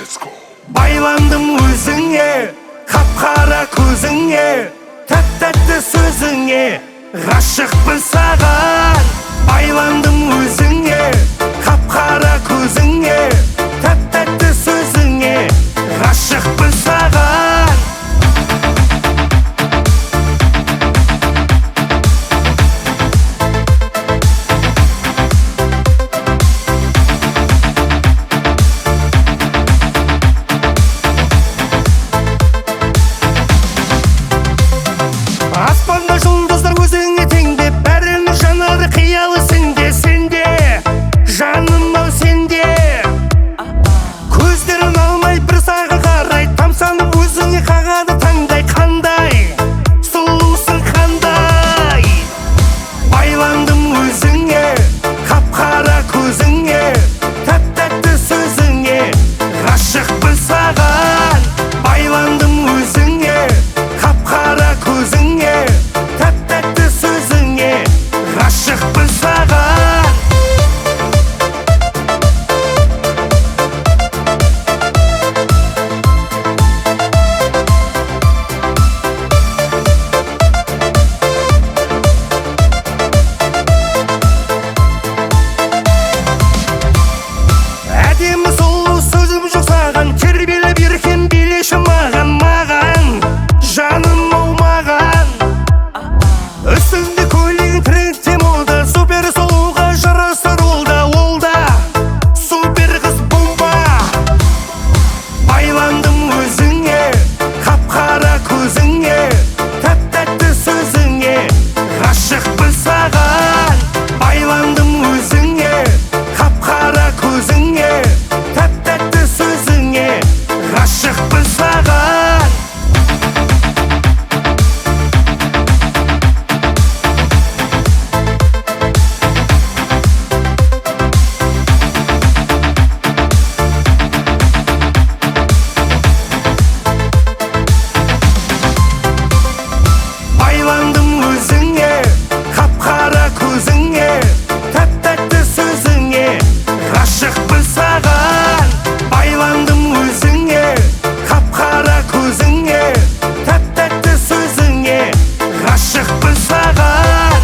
Байландым өзіңе, қап-қара көзіңе, тәп-тәтті сөзіңе, ғашықпын саған. Байландым өзіңе, қап-қара көзіңе, тәп-тәтті сөзіңе, ғашықпын саған. Аспанда жұлдыздар өзіңе теңдеп, бәрінің жанары қиялы сенде, сенде жаным-ау сенде. Көздерін алмай бір саған қарай, тамсанып өзіңе қағады таңдай. Қандай сұлусың, қандай. Байландым өзіңе, қап-қара көзіңе, тәп-тәтті сөзіңе, ғашықпын саған. Байландым өзіңе, қап-қара көзіңе, тәп-тәтті сөзіңе, ғашықпын саған. Әдемі сұлу сөзім жоқ саған, тербеліп еркем билеші маған, маған жаным-ау маған. Үстіңде көйлегің трендте мода, супер сұлуға жарасар ол да супер қыз бомба. Байландым өзіңе, қап-қара көзіңе, тәп-тәтті сөзіңе, ғашықпын саған. Байландым өзіңе, қап-қара көзіңе, тәп-тәтті сөзіңе, ғашықпын саған. Байландым өзіңе, қап-қара көзіңе, тәп-тәтті сөзіңе, ғашықпын саған. Байландым өзіңе, қап-қара көзіңе, тәп-тәтті сөзіңе, ғашықпын саған.